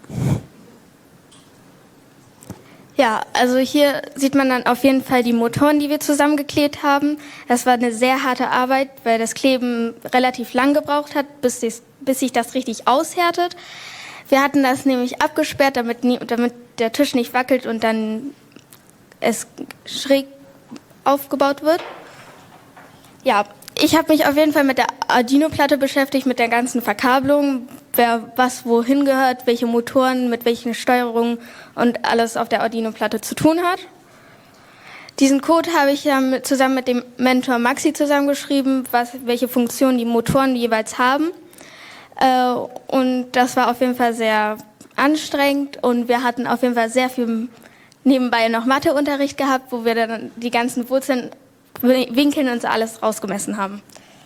K: Ja, also hier sieht man dann auf jeden Fall die Motoren, die wir zusammengeklebt haben. Das war eine sehr harte Arbeit, weil das Kleben relativ lang gebraucht hat, bis sich das richtig aushärtet. Wir hatten das nämlich abgesperrt, damit der Tisch nicht wackelt und dann es schräg aufgebaut wird. Ja, ich habe mich auf jeden Fall mit der Arduino-Platte beschäftigt, mit der ganzen Verkabelung, wer was wohin gehört, welche Motoren, mit welchen Steuerungen und alles auf der Arduino-Platte zu tun hat. Diesen Code habe ich dann zusammen mit dem Mentor Maxi zusammengeschrieben, welche Funktionen die Motoren jeweils haben. Und das war auf jeden Fall sehr anstrengend und wir hatten auf jeden Fall sehr viel nebenbei noch Matheunterricht gehabt, wo wir dann die ganzen Wurzeln, Winkeln und so alles rausgemessen haben.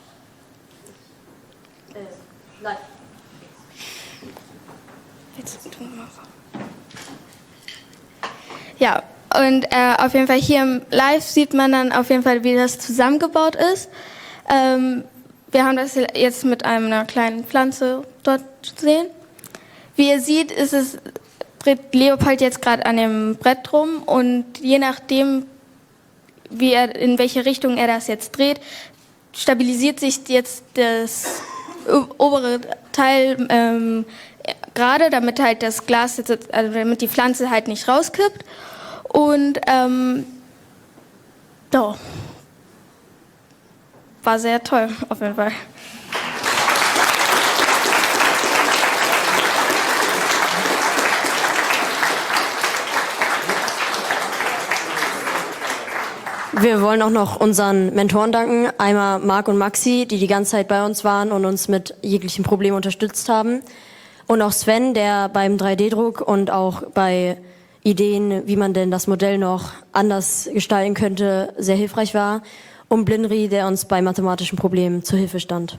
K: Ja, und auf jeden Fall hier im Live sieht man dann auf jeden Fall, wie das zusammengebaut ist. Wir haben das jetzt mit einer kleinen Pflanze dort sehen. Wie ihr seht, dreht Leopold jetzt gerade an dem Brett rum und je nachdem, in welche Richtung er das jetzt dreht, stabilisiert sich jetzt das obere Teil gerade, damit halt das Glas, damit die Pflanze halt nicht rauskippt. Und so. War sehr toll, auf jeden Fall.
H: Wir wollen auch noch unseren Mentoren danken. Einmal Marc und Maxi, die ganze Zeit bei uns waren und uns mit jeglichen Problemen unterstützt haben. Und auch Sven, der beim 3D-Druck und auch bei Ideen, wie man denn das Modell noch anders gestalten könnte, sehr hilfreich war. Und Blinri, der uns bei mathematischen Problemen zur Hilfe stand.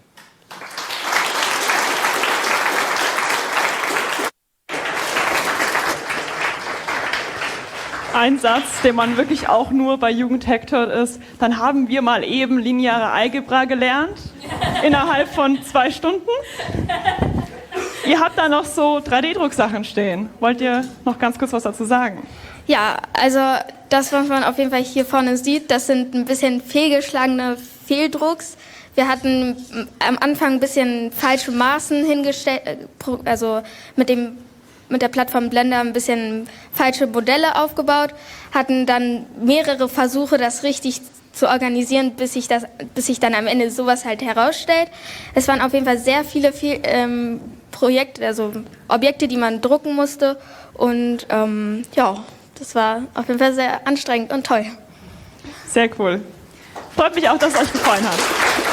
J: Ein Satz, den man wirklich auch nur bei Jugendhack hört, ist, dann haben wir mal eben lineare Algebra gelernt, innerhalb von 2 Stunden. Ihr habt da noch so 3D-Drucksachen stehen. Wollt ihr noch ganz kurz was dazu sagen?
K: Ja, also das, was man auf jeden Fall hier vorne sieht, das sind ein bisschen fehlgeschlagene Fehldrucks. Wir hatten am Anfang ein bisschen falsche Maßen hingestellt, also mit der Plattform Blender ein bisschen falsche Modelle aufgebaut, hatten dann mehrere Versuche, das richtig zu organisieren, bis sich dann am Ende sowas halt herausstellt. Es waren auf jeden Fall sehr viele Projekte, also Objekte, die man drucken musste, und ja, das war auf jeden Fall sehr anstrengend und toll.
J: Sehr cool. Freut mich auch, dass es euch gefallen hat.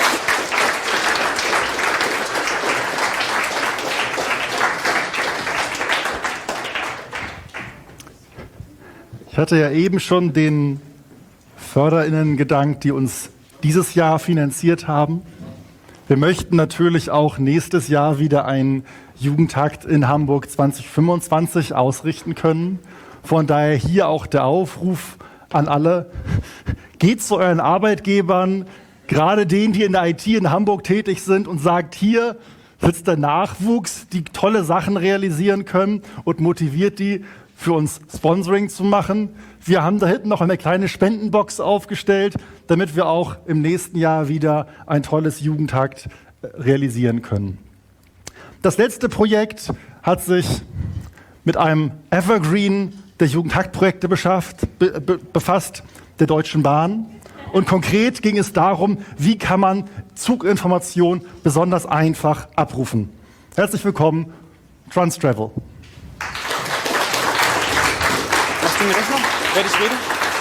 A: Ich hatte ja eben schon den FörderInnen gedankt, die uns dieses Jahr finanziert haben. Wir möchten natürlich auch nächstes Jahr wieder einen Jugendtakt in Hamburg 2025 ausrichten können. Von daher hier auch der Aufruf an alle: Geht zu euren Arbeitgebern, gerade denen, die in der IT in Hamburg tätig sind, und sagt, hier sitzt der Nachwuchs, die tolle Sachen realisieren können, und motiviert die, für uns Sponsoring zu machen. Wir haben da hinten noch eine kleine Spendenbox aufgestellt, damit wir auch im nächsten Jahr wieder ein tolles Jugendtakt realisieren können. Das letzte Projekt hat sich mit einem Evergreen der Jugendtaktprojekte befasst, der Deutschen Bahn. Und konkret ging es darum, wie kann man Zuginformation besonders einfach abrufen. Herzlich willkommen, Transtravel.
L: Machst du den Rechner? Werde ich reden?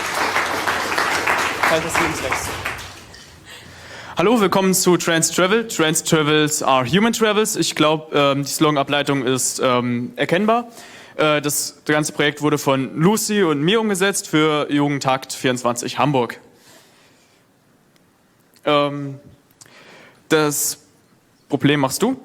L: Halt das links rechts. Hallo, willkommen zu Transtravel. Transtravels are human travels. Ich glaube, die Slogan-Ableitung ist erkennbar. Das ganze Projekt wurde von Lucy und mir umgesetzt für Jugendtakt 24 Hamburg. Das Problem machst du?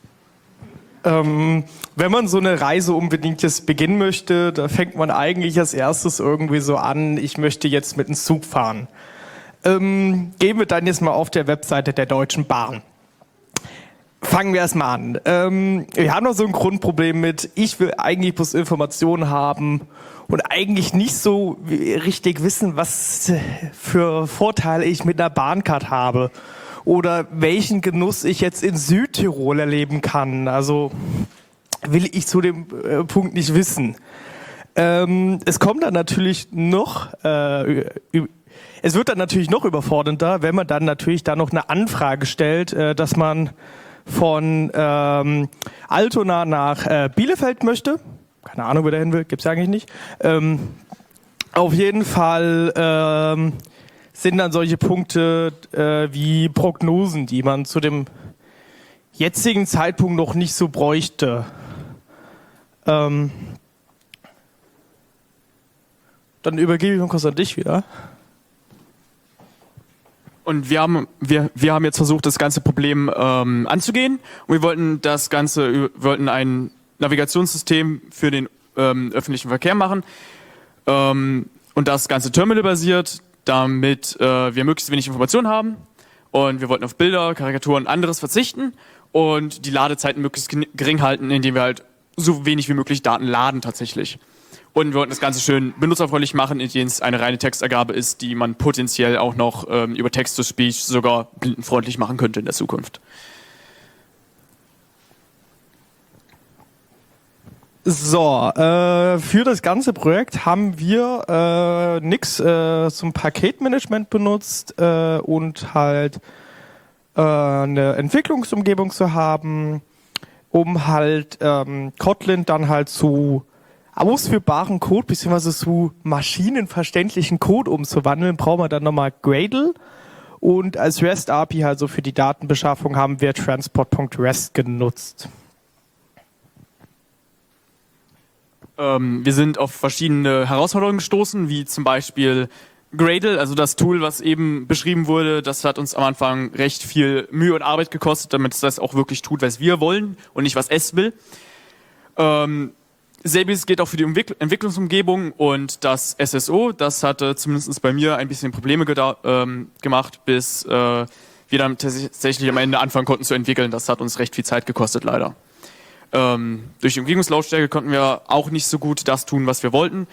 M: Wenn man so eine Reise unbedingt jetzt beginnen möchte, da fängt man eigentlich als erstes irgendwie so an, ich möchte jetzt mit dem Zug fahren. Gehen wir dann jetzt mal auf der Webseite der Deutschen Bahn. Fangen wir erstmal an. Wir haben noch so ein Grundproblem mit, ich will eigentlich bloß Informationen haben und eigentlich nicht so richtig wissen, was für Vorteile ich mit einer Bahncard habe. Oder welchen Genuss ich jetzt in Südtirol erleben kann. Also will ich zu dem Punkt nicht wissen. Es kommt dann natürlich noch, es wird dann natürlich noch überfordernder, wenn man dann natürlich da noch eine Anfrage stellt, dass man von Altona nach Bielefeld möchte. Keine Ahnung, wer dahin will, gibt's ja eigentlich nicht. Auf jeden Fall sind dann solche Punkte wie Prognosen, die man zu dem jetzigen Zeitpunkt noch nicht so bräuchte. Dann übergebe ich noch kurz an dich wieder.
L: Und wir haben jetzt versucht, das ganze Problem anzugehen. Und wir wollten ein Navigationssystem für den öffentlichen Verkehr machen. Und das Ganze terminalbasiert, damit wir möglichst wenig Informationen haben. Und wir wollten auf Bilder, Karikaturen und anderes verzichten und die Ladezeiten möglichst gering halten, indem wir halt so wenig wie möglich Daten laden tatsächlich. Und wir wollten das Ganze schön benutzerfreundlich machen, indem es eine reine Textergabe ist, die man potenziell auch noch über Text-to-Speech sogar blindenfreundlich machen könnte in der Zukunft.
M: So, für das ganze Projekt haben wir nix zum Paketmanagement benutzt und halt eine Entwicklungsumgebung zu haben, um halt Kotlin dann halt zu ausführbaren Code bzw. zu maschinenverständlichen Code umzuwandeln, brauchen wir dann nochmal Gradle. Und als REST-API, also für die Datenbeschaffung, haben wir transport.rest genutzt.
L: Wir sind auf verschiedene Herausforderungen gestoßen, wie zum Beispiel Gradle, also das Tool, was eben beschrieben wurde. Das hat uns am Anfang recht viel Mühe und Arbeit gekostet, damit es das auch wirklich tut, was wir wollen und nicht, was es will. Selbiges geht auch für die Entwicklungsumgebung und das SSO. Das hatte zumindest bei mir ein bisschen Probleme gemacht, bis wir dann tatsächlich am Ende anfangen konnten zu entwickeln. Das hat uns recht viel Zeit gekostet, leider. Durch die Umgebungslautstärke konnten wir auch nicht so gut das tun, was wir wollten.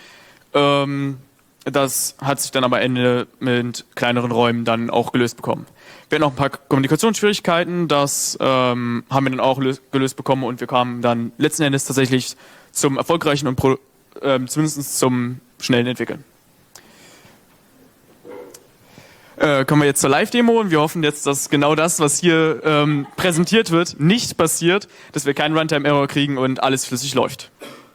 L: Das hat sich dann am Ende mit kleineren Räumen dann auch gelöst bekommen. Wir hatten auch ein paar Kommunikationsschwierigkeiten, das haben wir dann auch gelöst bekommen und wir kamen dann letzten Endes tatsächlich zum erfolgreichen und zumindest zum schnellen Entwickeln. Kommen wir jetzt zur Live-Demo und wir hoffen jetzt, dass genau das, was hier präsentiert wird, nicht passiert, dass wir keinen Runtime-Error kriegen und alles flüssig läuft.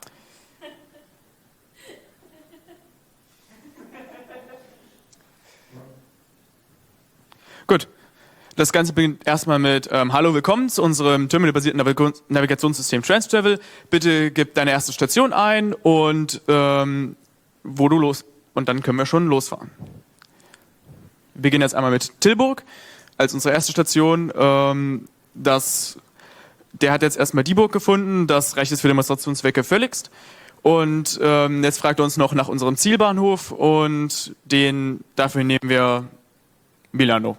L: Gut, das Ganze beginnt erstmal mit Hallo, willkommen zu unserem terminalbasierten Navigationssystem TransTravel. Bitte gib deine erste Station ein und wo du und dann können wir schon losfahren. Wir beginnen jetzt einmal mit Tilburg als unsere erste Station. Der hat jetzt erstmal die Burg gefunden, das reicht jetzt für Demonstrationszwecke völligst. Und jetzt fragt er uns noch nach unserem Zielbahnhof und dafür nehmen wir Milano.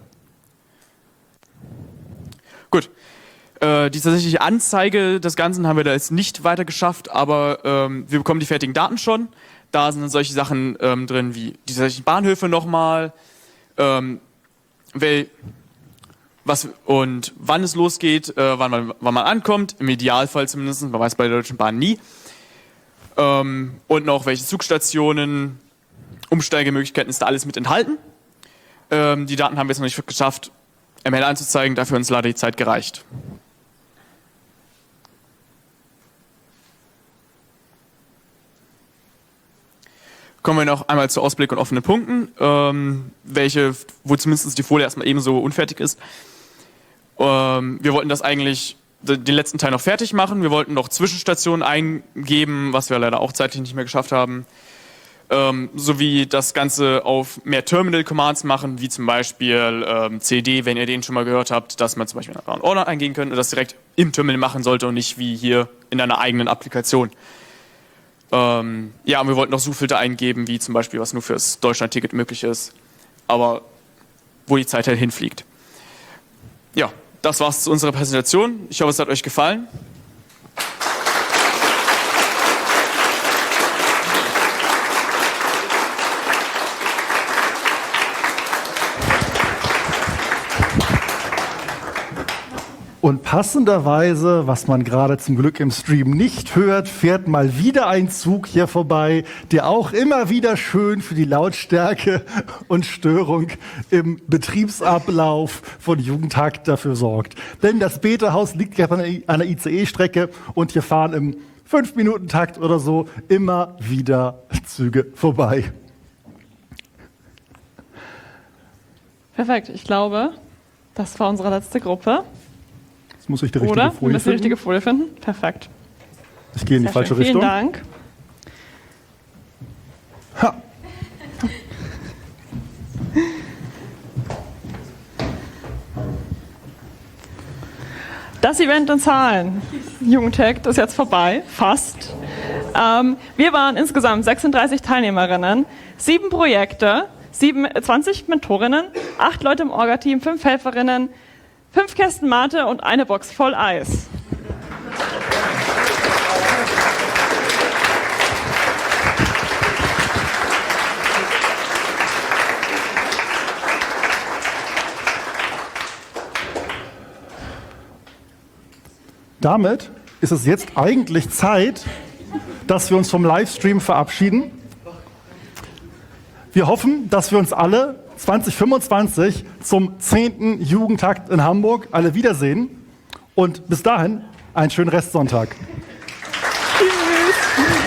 L: Gut. Die tatsächliche Anzeige des Ganzen haben wir da jetzt nicht weiter geschafft, aber wir bekommen die fertigen Daten schon. Da sind dann solche Sachen drin wie die tatsächlichen Bahnhöfe nochmal, und wann es losgeht, wann man ankommt, im Idealfall zumindest, man weiß bei der Deutschen Bahn nie. Und noch welche Zugstationen, Umsteigemöglichkeiten ist da alles mit enthalten. Die Daten haben wir jetzt noch nicht geschafft, ML anzuzeigen, dafür hat uns leider die Zeit gereicht. Kommen wir noch einmal zu Ausblick und offenen Punkten, wo zumindest die Folie erstmal ebenso unfertig ist. Wir wollten das eigentlich, den letzten Teil noch fertig machen. Wir wollten noch Zwischenstationen eingeben, was wir leider auch zeitlich nicht mehr geschafft haben. Sowie das Ganze auf mehr Terminal-Commands machen, wie zum Beispiel CD, wenn ihr den schon mal gehört habt, dass man zum Beispiel einen Ordner eingehen könnte und das direkt im Terminal machen sollte und nicht wie hier in einer eigenen Applikation. Und wir wollten noch Suchfilter eingeben, wie zum Beispiel, was nur fürs Deutschland-Ticket möglich ist, aber wo die Zeit halt hinfliegt. Ja, das war's zu unserer Präsentation. Ich hoffe, es hat euch gefallen.
A: Und passenderweise, was man gerade zum Glück im Stream nicht hört, fährt mal wieder ein Zug hier vorbei, der auch immer wieder schön für die Lautstärke und Störung im Betriebsablauf von Jugendtakt dafür sorgt. Denn das Beta-Haus liegt ja an einer ICE-Strecke und hier fahren im 5-Minuten-Takt oder so immer wieder Züge vorbei.
J: Perfekt, ich glaube, das war unsere letzte Gruppe.
A: Jetzt muss ich die richtige
J: Oder?
A: Folie
J: Müssen die richtige Folie finden? Perfekt.
A: Ich gehe in die falsche Richtung.
J: Vielen Dank.
A: Ha.
J: Das Event in Zahlen. Jugendtakt ist jetzt vorbei, fast. Wir waren insgesamt 36 Teilnehmerinnen, 7 Projekte, 20 Mentorinnen, 8 Leute im Orga-Team, 5 Helferinnen, 5 Kästen Mate und eine Box voll Eis.
A: Damit ist es jetzt eigentlich Zeit, dass wir uns vom Livestream verabschieden. Wir hoffen, dass wir uns alle 2025 zum 10. Jugendtakt in Hamburg alle wiedersehen. Und bis dahin einen schönen Restsonntag.
J: Tschüss.